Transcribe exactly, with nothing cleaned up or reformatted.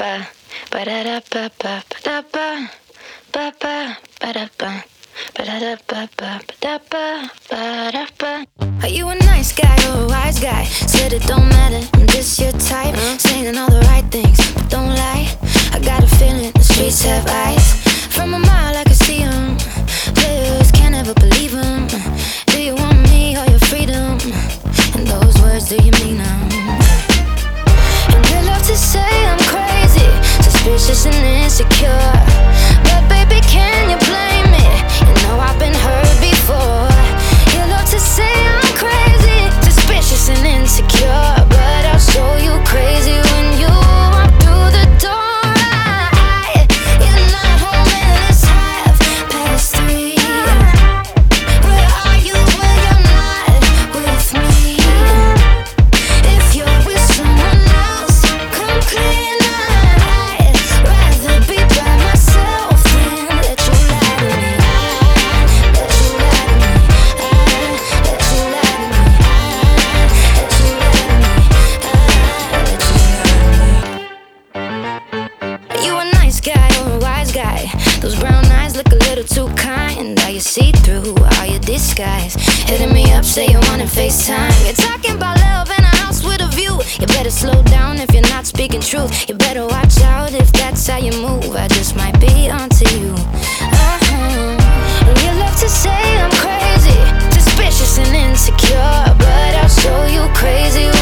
ba ba da da ba ba ba da ba ba ba ba da ba ba da da ba ba ba da ba ba da ba. Are you a nice guy or a wise guy? Said it don't matter, I'm just your type. Saying all the right things, but don't lie. I got a feeling the streets have eyes. From a mile I can see 'em. Players can't ever believe 'em. Do you want me or your freedom? And those words, do you mean 'em? And you love to say I'm crazy, suspicious and insecure. But baby, can you blame me? You know I've been hurt before. You love to say I'm crazy, suspicious and insecure. But I'll show you crazy when you walk through the door. I, you're not home and it's half past three. Where are you when you're not with me? If you're with someone else, come clean. I'd rather be by myself than let you lie to me. Let you lie to me. Let you lie to me. Let you lie to me. Let you lie to me. Are you a nice guy or a wise guy? Those brown eyes look a little too kind. Are you see-through? Are you disguised? Hitting me up, say you wanna FaceTime. You're talking about love in a house with a view. You better slow down if you're not speaking truth. You better watch out if that's how you move. I just might be onto you. Uh-huh. And you love to say I'm crazy, suspicious and insecure. But I'll show you crazy